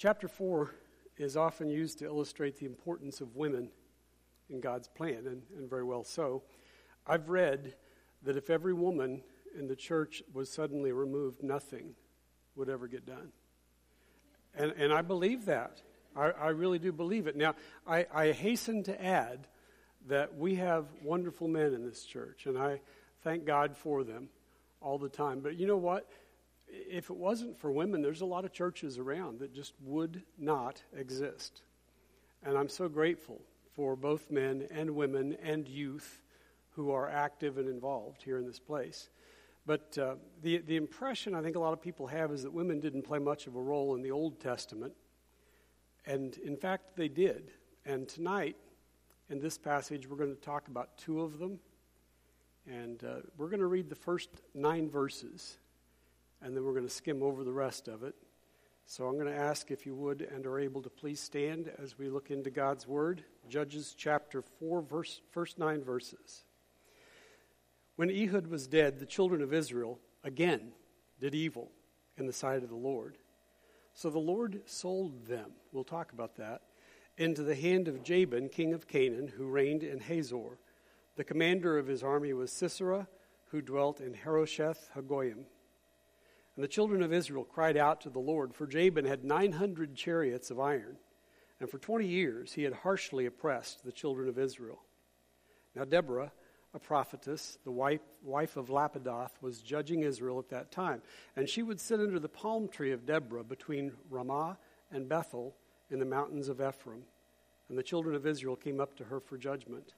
Chapter 4 is often used to illustrate the importance of women in God's plan, and very well so. I've read that if every woman in the church was suddenly removed, nothing would ever get done. And I believe that. I really do believe it. Now, I hasten to add that we have wonderful men in this church, and I thank God for them all the time. But you know what? If it wasn't for women, there's a lot of churches around that just would not exist. And I'm so grateful for both men and women and youth who are active and involved here in this place. But the impression I think a lot of people have is that women didn't play much of a role in the Old Testament. And in fact, they did. And tonight, in this passage, we're going to talk about two of them. And we're going to read the first 9 verses. And then we're going to skim over the rest of it. So I'm going to ask if you would and are able to please stand as we look into God's Word. Judges chapter 4, first 9 verses. When Ehud was dead, the children of Israel again did evil in the sight of the Lord. So the Lord sold them, we'll talk about that, into the hand of Jabin, king of Canaan, who reigned in Hazor. The commander of his army was Sisera, who dwelt in Harosheth Hagoyim. And the children of Israel cried out to the Lord, for Jabin had 900 chariots of iron, and for 20 years he had harshly oppressed the children of Israel. Now Deborah, a prophetess, the wife of Lapidoth, was judging Israel at that time. And she would sit under the palm tree of Deborah between Ramah and Bethel in the mountains of Ephraim. And the children of Israel came up to her for judgment.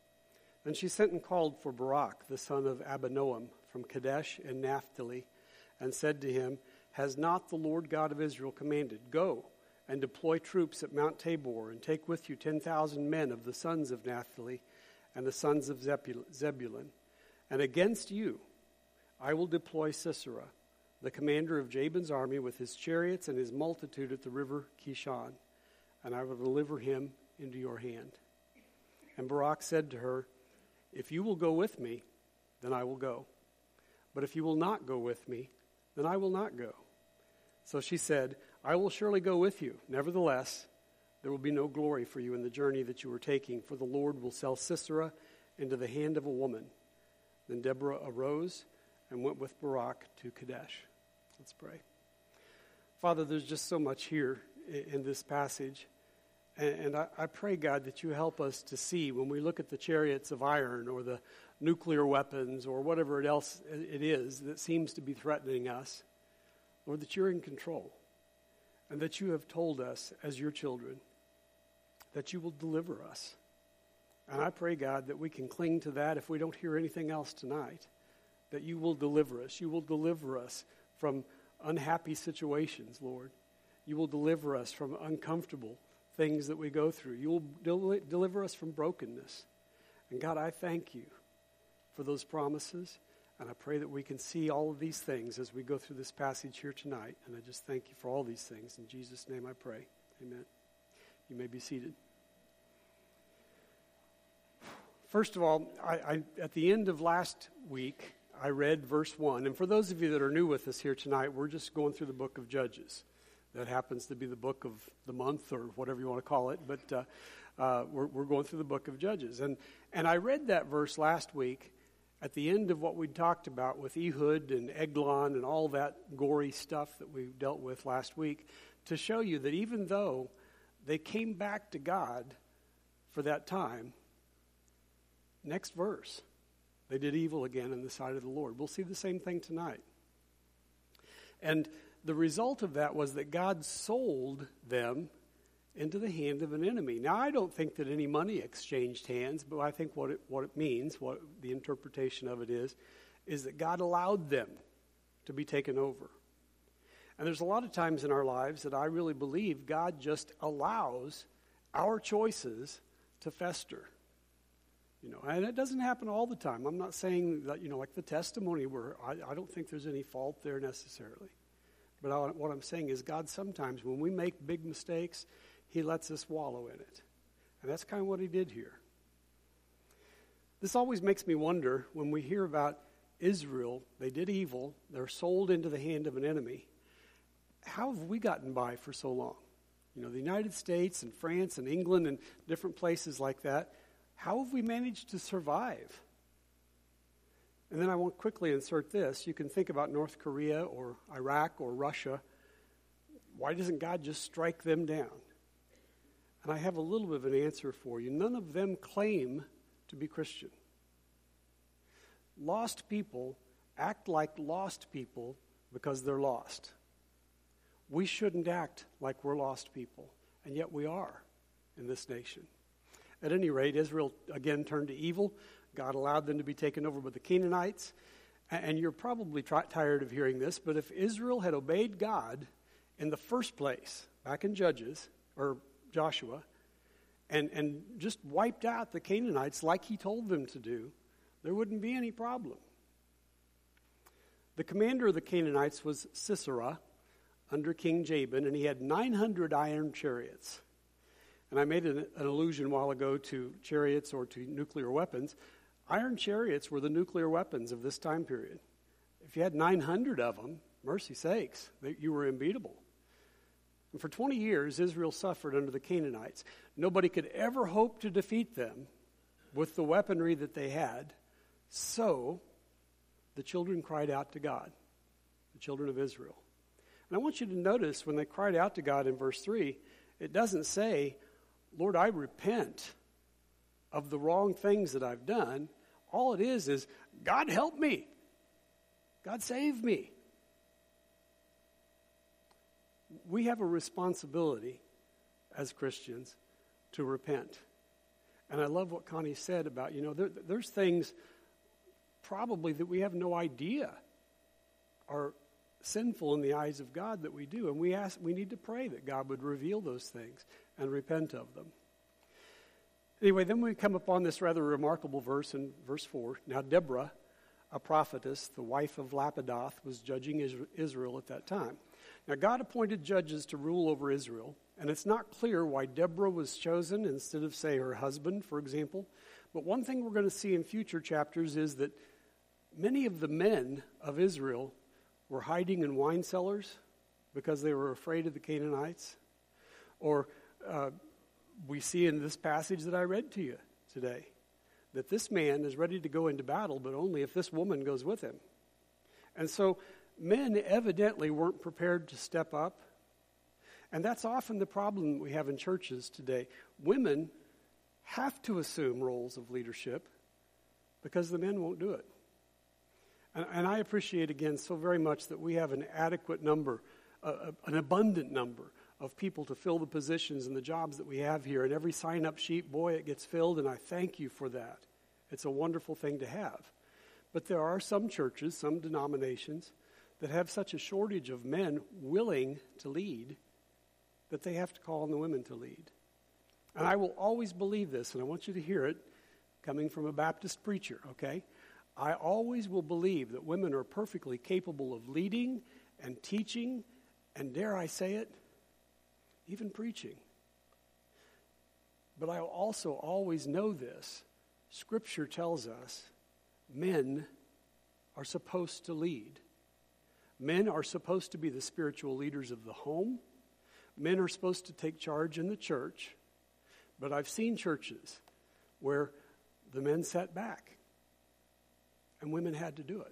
Then she sent and called for Barak, the son of Abinoam, from Kadesh in Naphtali, and said to him, Has not the Lord God of Israel commanded, Go and deploy troops at Mount Tabor, and take with you 10,000 men of the sons of Naphtali, and the sons of Zebulun. And against you I will deploy Sisera, the commander of Jabin's army, with his chariots and his multitude at the river Kishon, and I will deliver him into your hand. And Barak said to her, If you will go with me, then I will go. But if you will not go with me, then I will not go. So she said, I will surely go with you. Nevertheless, there will be no glory for you in the journey that you are taking, for the Lord will sell Sisera into the hand of a woman. Then Deborah arose and went with Barak to Kadesh. Let's pray. Father, there's just so much here in this passage. And I pray, God, that you help us to see when we look at the chariots of iron or the nuclear weapons or whatever else it is that seems to be threatening us, Lord, that you're in control and that you have told us as your children that you will deliver us. And I pray, God, that we can cling to that if we don't hear anything else tonight, that you will deliver us. You will deliver us from unhappy situations, Lord. You will deliver us from uncomfortable things that we go through. You will deliver us from brokenness. And God, I thank you for those promises, and I pray that we can see all of these things as we go through this passage here tonight. And I just thank you for all these things. In Jesus' name I pray. Amen. You may be seated. First of all, I at the end of last week, I read verse 1. And for those of you that are new with us here tonight, we're just going through the book of Judges. That happens to be the book of the month or whatever you want to call it. But we're going through the book of Judges. And I read that verse last week at the end of what we talked about with Ehud and Eglon and all that gory stuff that we dealt with last week, to show you that even though they came back to God for that time, next verse, they did evil again in the sight of the Lord. We'll see the same thing tonight. And the result of that was that God sold them into the hand of an enemy. Now, I don't think that any money exchanged hands, but I think what it means, what the interpretation of it is that God allowed them to be taken over. And there's a lot of times in our lives that I really believe God just allows our choices to fester. You know, and it doesn't happen all the time. I'm not saying that, like the testimony where I don't think there's any fault there necessarily. But what I'm saying is God sometimes, when we make big mistakes, he lets us wallow in it. And that's kind of what he did here. This always makes me wonder when we hear about Israel, they did evil, they're sold into the hand of an enemy. How have we gotten by for so long? the United States and France and England and different places like that, how have we managed to survive? And then I want to quickly insert this. You can think about North Korea or Iraq or Russia. Why doesn't God just strike them down? And I have a little bit of an answer for you. None of them claim to be Christian. Lost people act like lost people because they're lost. We shouldn't act like we're lost people, and yet we are in this nation. At any rate, Israel again turned to evil. God allowed them to be taken over by the Canaanites. And you're probably tired of hearing this, but if Israel had obeyed God in the first place, back in Judges, or Joshua, and just wiped out the Canaanites like he told them to do, there wouldn't be any problem. The commander of the Canaanites was Sisera, under King Jabin, and he had 900 iron chariots. And I made an allusion a while ago to chariots or to nuclear weapons. Iron chariots were the nuclear weapons of this time period. If you had 900 of them, mercy sakes, you were unbeatable. And for 20 years, Israel suffered under the Canaanites. Nobody could ever hope to defeat them with the weaponry that they had. So the children cried out to God, the children of Israel. And I want you to notice when they cried out to God in verse 3, it doesn't say, Lord, I repent of the wrong things that I've done. All it is, God help me. God save me. We have a responsibility as Christians to repent. And I love what Connie said about, there's things probably that we have no idea are sinful in the eyes of God that we do. And we need to pray that God would reveal those things and repent of them. Anyway, then we come upon this rather remarkable verse in verse 4. Now Deborah, a prophetess, the wife of Lapidoth, was judging Israel at that time. Now God appointed judges to rule over Israel, and it's not clear why Deborah was chosen instead of, say, her husband, for example. But one thing we're going to see in future chapters is that many of the men of Israel were hiding in wine cellars because they were afraid of the Canaanites. Or we see in this passage that I read to you today that this man is ready to go into battle, but only if this woman goes with him. And so men evidently weren't prepared to step up. And that's often the problem we have in churches today. Women have to assume roles of leadership because the men won't do it. And I appreciate, again, so very much that we have an adequate number, an abundant number of people to fill the positions and the jobs that we have here. And every sign-up sheet, boy, it gets filled, and I thank you for that. It's a wonderful thing to have. But there are some churches, some denominations, that have such a shortage of men willing to lead that they have to call on the women to lead. And I will always believe this, and I want you to hear it coming from a Baptist preacher, okay? I always will believe that women are perfectly capable of leading and teaching, and dare I say it, even preaching. But I also always know this. Scripture tells us men are supposed to lead. Men are supposed to be the spiritual leaders of the home. Men are supposed to take charge in the church. But I've seen churches where the men sat back and women had to do it.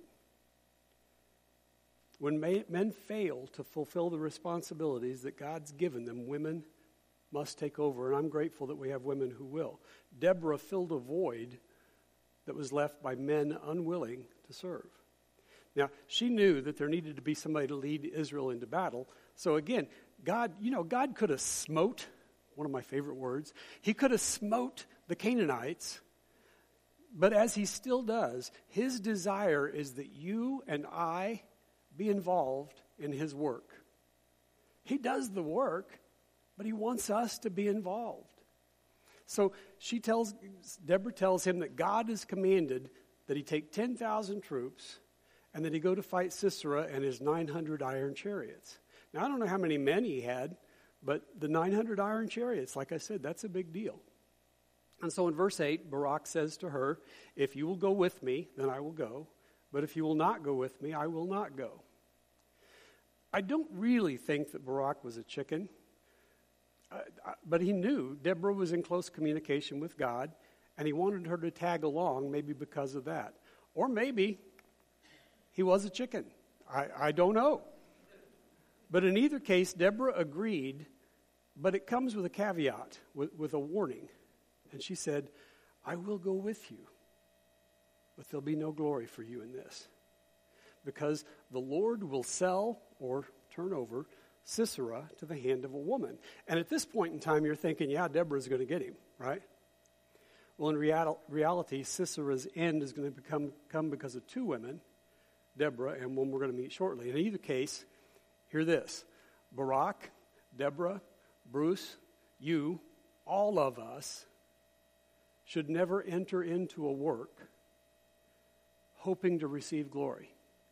When men fail to fulfill the responsibilities that God's given them, women must take over. And I'm grateful that we have women who will. Deborah filled a void that was left by men unwilling to serve. Now, she knew that there needed to be somebody to lead Israel into battle. So again, God could have smote, one of my favorite words, he could have smote the Canaanites, but as he still does, his desire is that you and I be involved in his work. He does the work, but he wants us to be involved. So Deborah tells him that God has commanded that he take 10,000 troops and that he go to fight Sisera and his 900 iron chariots. Now, I don't know how many men he had, but the 900 iron chariots, like I said, that's a big deal. And so in verse 8, Barak says to her, if you will go with me, then I will go. But if you will not go with me, I will not go. I don't really think that Barak was a chicken. But he knew Deborah was in close communication with God, and he wanted her to tag along, maybe because of that. Or maybe he was a chicken. I don't know. But in either case, Deborah agreed, but it comes with a caveat, with a warning. And she said, I will go with you, but there'll be no glory for you in this. Because the Lord will sell or turn over Sisera to the hand of a woman. And at this point in time, you're thinking, yeah, Deborah's going to get him, right? Well, in reality, Sisera's end is going to come because of two women, Deborah and one we're going to meet shortly. In either case, hear this. Barak, Deborah, Bruce, you, all of us should never enter into a work hoping to receive glory.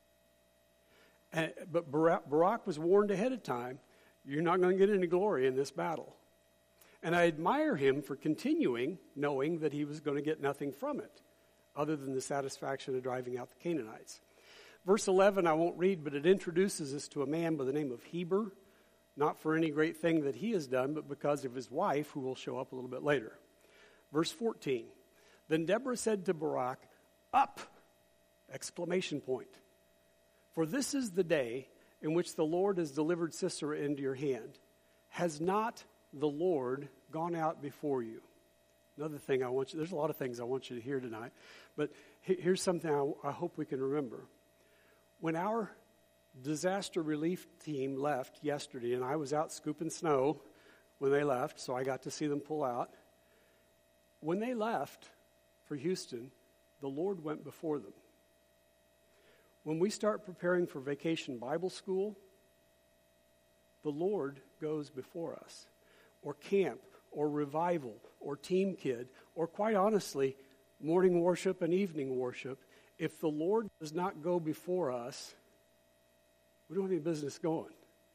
But Barak was warned ahead of time, you're not going to get any glory in this battle. And I admire him for continuing, knowing that he was going to get nothing from it, other than the satisfaction of driving out the Canaanites. Verse 11 I won't read, but it introduces us to a man by the name of Heber, not for any great thing that he has done, but because of his wife, who will show up a little bit later. Verse 14, then Deborah said to Barak, up! Exclamation point. For this is the day in which the Lord has delivered Sisera into your hand. Has not the Lord gone out before you? Another thing there's a lot of things I want you to hear tonight, but here's something I hope we can remember. When our disaster relief team left yesterday, and I was out scooping snow when they left, so I got to see them pull out. When they left for Houston, the Lord went before them. When we start preparing for Vacation Bible School, the Lord goes before us. Or camp, or revival, or team kid, or quite honestly, morning worship and evening worship. If the Lord does not go before us, we don't have any business going.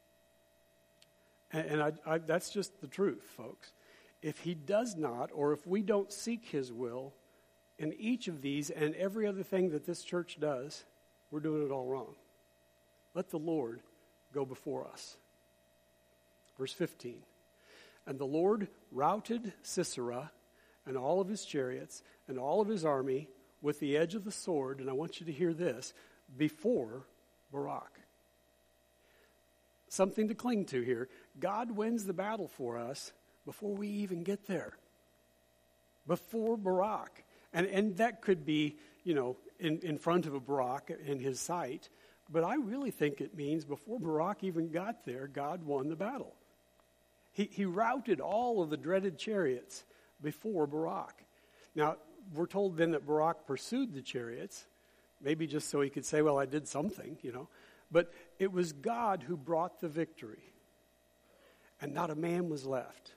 And that's just the truth, folks. If he does not, or if we don't seek his will in each of these and every other thing that this church does, we're doing it all wrong. Let the Lord go before us. Verse 15. And the Lord routed Sisera and all of his chariots and all of his army with the edge of the sword, and I want you to hear this, before Barak. Something to cling to here. God wins the battle for us before we even get there. Before Barak. And that could be, in front of a Barak in his sight. But I really think it means before Barak even got there, God won the battle. He routed all of the dreaded chariots before Barak. Now, we're told then that Barak pursued the chariots, maybe just so he could say, well, I did something, But it was God who brought the victory. And not a man was left.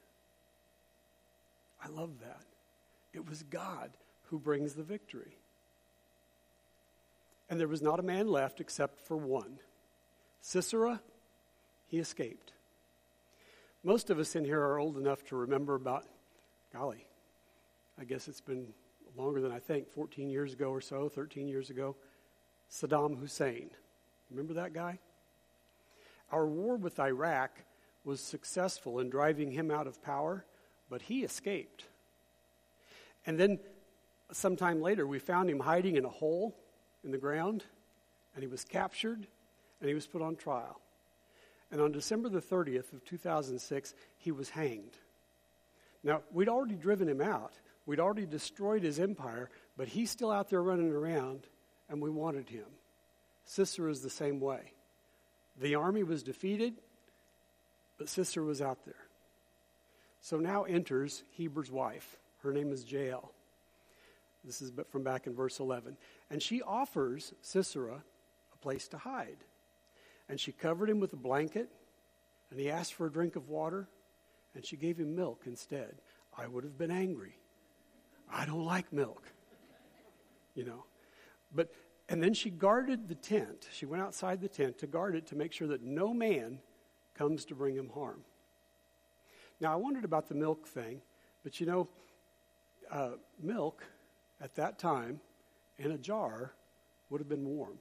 I love that. It was God who brings the victory. And there was not a man left except for one. Sisera, he escaped. Most of us in here are old enough to remember about, golly, I guess it's been longer than I think, 14 years ago or so, 13 years ago, Saddam Hussein. Remember that guy? Our war with Iraq was successful in driving him out of power, but he escaped. And then sometime later, we found him hiding in a hole in the ground, and he was captured, and he was put on trial. And on December the 30th of 2006, he was hanged. Now, we'd already driven him out. We'd already destroyed his empire, but he's still out there running around, and we wanted him. Sisera is the same way. The army was defeated, but Sisera was out there. So now enters Heber's wife. Her name is Jael. This is from back in verse 11. And she offers Sisera a place to hide. And she covered him with a blanket, and he asked for a drink of water, and she gave him milk instead. I would have been angry. I don't like milk, And then she guarded the tent. She went outside the tent to guard it to make sure that no man comes to bring him harm. Now, I wondered about the milk thing, but milk at that time in a jar would have been warm.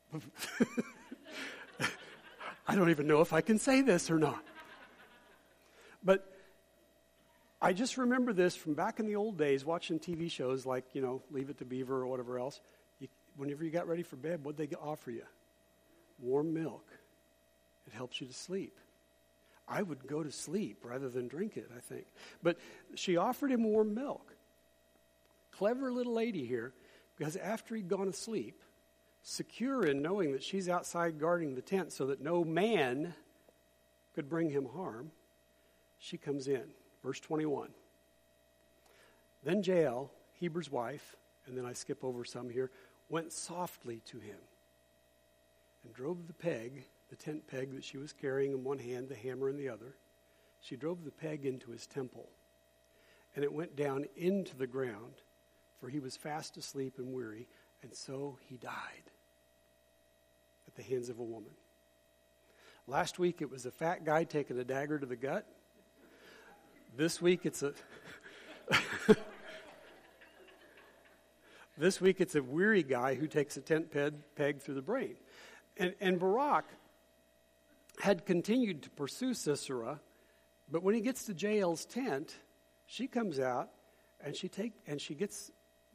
I don't even know if I can say this or not. But I just remember this from back in the old days, watching TV shows like, Leave It to Beaver or whatever else. Whenever you got ready for bed, what'd they offer you? Warm milk. It helps you to sleep. I would go to sleep rather than drink it, I think. But she offered him warm milk. Clever little lady here, because after he'd gone to sleep, secure in knowing that she's outside guarding the tent so that no man could bring him harm, she comes in. Verse 21. Then Jael, Heber's wife, and then I skip over some here, went softly to him and drove the tent peg that she was carrying in one hand, the hammer in the other. She drove the peg into his temple, and it went down into the ground, for he was fast asleep and weary, and so he died at the hands of a woman. Last week it was a fat guy taking a dagger to the gut. This week it's a weary guy who takes a tent peg through the brain. And Barak had continued to pursue Sisera, but when he gets to Jael's tent, she comes out and she gets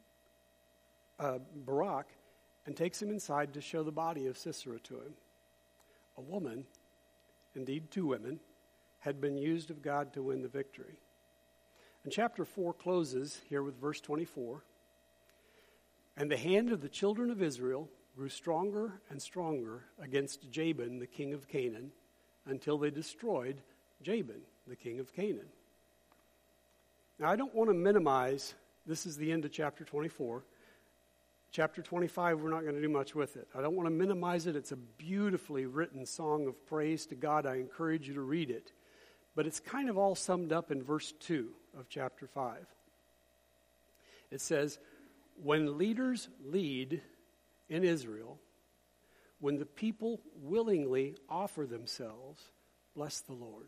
Barak and takes him inside to show the body of Sisera to him. A woman, indeed 2 women, had been used of God to win the victory. And chapter 4 closes here with verse 24. And the hand of the children of Israel grew stronger and stronger against Jabin, the king of Canaan, until they destroyed Jabin, the king of Canaan. Now, I don't want to minimize, this is the end of chapter 24. Chapter 25, we're not going to do much with it. I don't want to minimize it. It's a beautifully written song of praise to God. I encourage you to read it. But it's kind of all summed up in verse 2 of chapter 5. It says, when leaders lead in Israel, when the people willingly offer themselves, bless the Lord.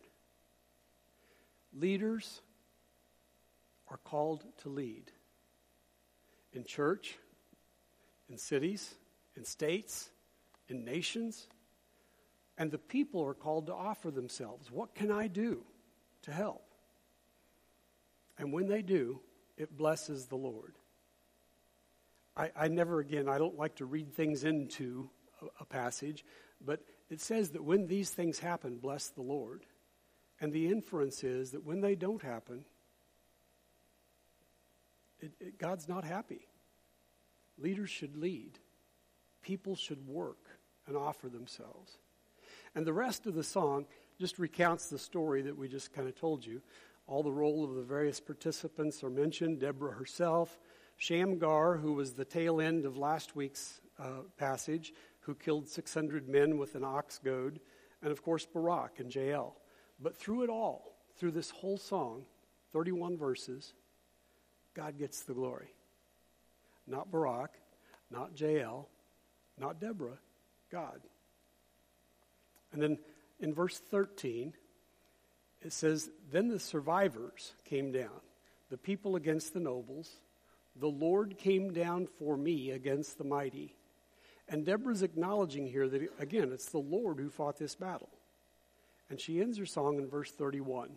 Leaders are called to lead in church, in cities, in states, in nations, and the people are called to offer themselves. What can I do to help? And when they do, it blesses the Lord. I don't like to read things into a passage, but it says that when these things happen, bless the Lord. And the inference is that when they don't happen, God's not happy. Leaders should lead. People should work and offer themselves. And the rest of the song just recounts the story that we just kind of told you. All the role of the various participants are mentioned. Deborah herself, Shamgar, who was the tail end of last week's passage, who killed 600 men with an ox goad, and of course Barak and Jael. But through it all, through this whole song, 31 verses, God gets the glory. Not Barak, not Jael, not Deborah, God. And then in verse 13, it says, then the survivors came down, the people against the nobles. The Lord came down for me against the mighty. And Deborah's acknowledging here that, again, it's the Lord who fought this battle. And she ends her song in verse 31.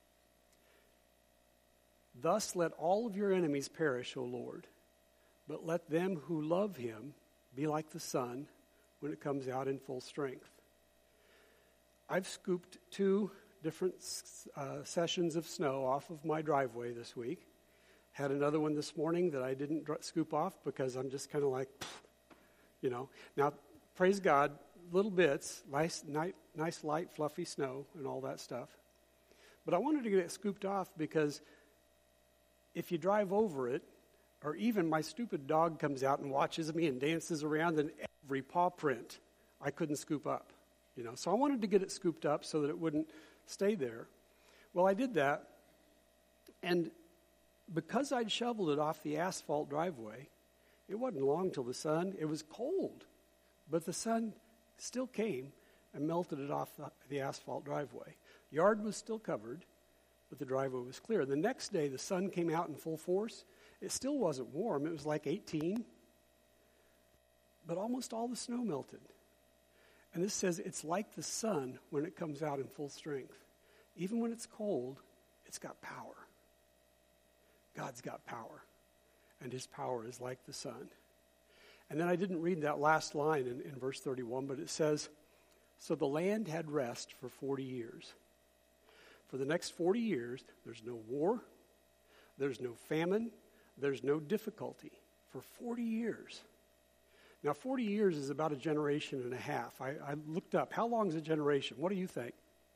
Thus let all of your enemies perish, O Lord, but let them who love him be like the sun when it comes out in full strength. I've scooped 2 different sessions of snow off of my driveway this week. Had another one this morning that I didn't scoop off because I'm just kind of like, Now, praise God, little bits, nice, light, fluffy snow and all that stuff. But I wanted to get it scooped off because if you drive over it, or even my stupid dog comes out and watches me and dances around, and every paw print I couldn't scoop up. So I wanted to get it scooped up so that it wouldn't stay there. Well, I did that, and because I'd shoveled it off the asphalt driveway, it wasn't long till it was cold, but the sun still came and melted it off the asphalt driveway. Yard was still covered, but the driveway was clear. The next day, the sun came out in full force. It still wasn't warm. It was like 18, but almost all the snow melted. And this says it's like the sun when it comes out in full strength. even when it's cold, it's got power. God's got power, and his power is like the sun. And then I didn't read that last line in verse 31, but it says, so the land had rest for 40 years. For the next 40 years, there's no war, there's no famine, there's no difficulty. For 40 years. Now, 40 years is about a generation and a half. I looked up, how long is a generation? What do you think?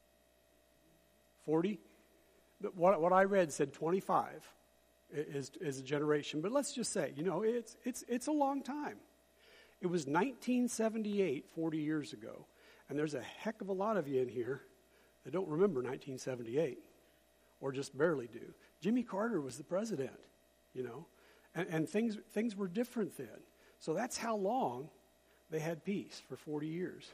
40? What I read said 25 is a generation. But let's just say, it's a long time. It was 1978, 40 years ago. And there's a heck of a lot of you in here that don't remember 1978, or just barely do. Jimmy Carter was the president, and things were different then. So that's how long they had peace, for 40 years.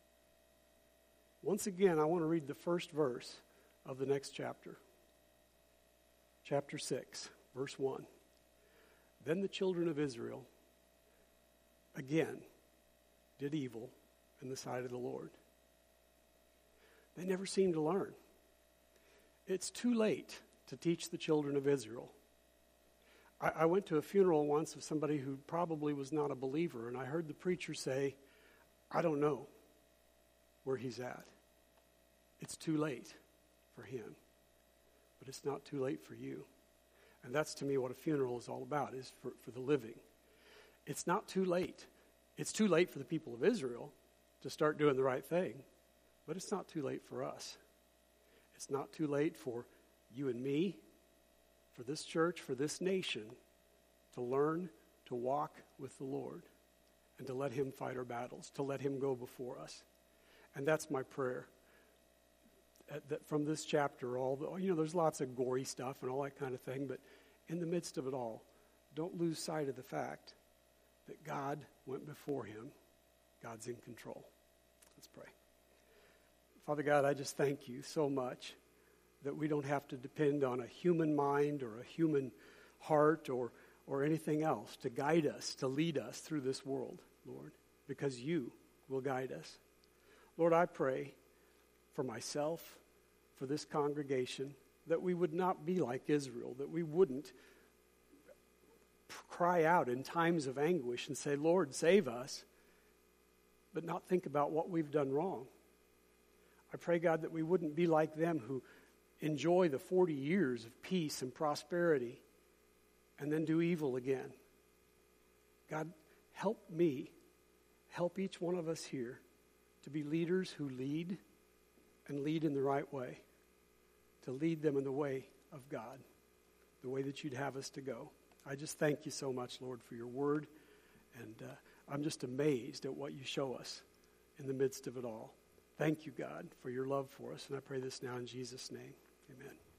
Once again, I want to read the first verse of the next chapter. Chapter 6, verse 1. Then the children of Israel again did evil in the sight of the Lord. They never seemed to learn. It's too late to teach the children of Israel. I went to a funeral once of somebody who probably was not a believer, and I heard the preacher say, I don't know where he's at. It's too late for him, but it's not too late for you. And that's, to me, what a funeral is all about, is for the living. It's not too late. It's too late for the people of Israel to start doing the right thing, but it's not too late for us. It's not too late for you and me, for this church, for this nation, to learn to walk with the Lord and to let him fight our battles, to let him go before us. And that's my prayer. That from this chapter, there's lots of gory stuff and all that kind of thing, but in the midst of it all, don't lose sight of the fact that God went before him. God's in control. Let's pray. Father God, I just thank you so much that we don't have to depend on a human mind or a human heart or anything else to guide us, to lead us through this world, Lord, because you will guide us. Lord, I pray for myself, for this congregation, that we would not be like Israel, that we wouldn't cry out in times of anguish and say, Lord, save us, but not think about what we've done wrong. I pray, God, that we wouldn't be like them who enjoy the 40 years of peace and prosperity and then do evil again. God, help me, help each one of us here to be leaders who lead and lead in the right way, to lead them in the way of God, the way that you'd have us to go. I just thank you so much, Lord, for your word, and I'm just amazed at what you show us in the midst of it all. Thank you, God, for your love for us, and I pray this now in Jesus' name. Amen.